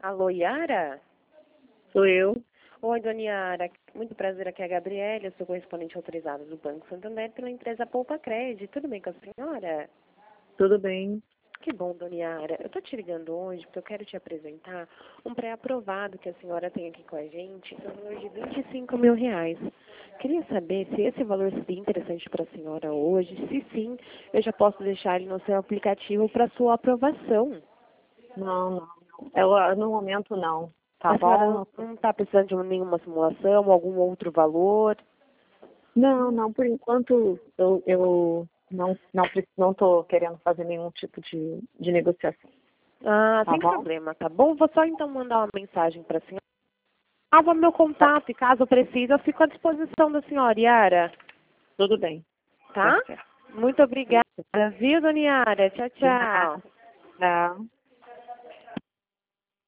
Alô, Yara? Sou eu. Oi, dona Yara. Muito prazer, aqui é a Gabriela, eu sou correspondente autorizada do Banco Santander pela empresa Poupa Crédito. Tudo bem com a senhora? Tudo bem? Que bom, dona Yara. Eu tô te ligando hoje porque eu quero te apresentar um pré-aprovado que a senhora tem aqui com a gente, no valor de R$ 25.000. Queria saber se esse valor seria interessante para a senhora hoje. Se sim, eu já posso deixar ele no seu aplicativo para sua aprovação. Não. No momento não. Tá A senhora bom? não está precisando de nenhuma simulação, algum outro valor? Não, por enquanto eu não tô querendo fazer nenhum tipo de negociação. Ah, Tá sem bom? problema, tá bom? Vou só então mandar uma mensagem para a senhora. Salva meu Tá. contato e caso precise, eu fico à disposição da senhora, Yara. Tudo bem. Tá Tá? certo. Muito obrigada, viu, dona Yara? Tchau, De nada. tchau. Tchau.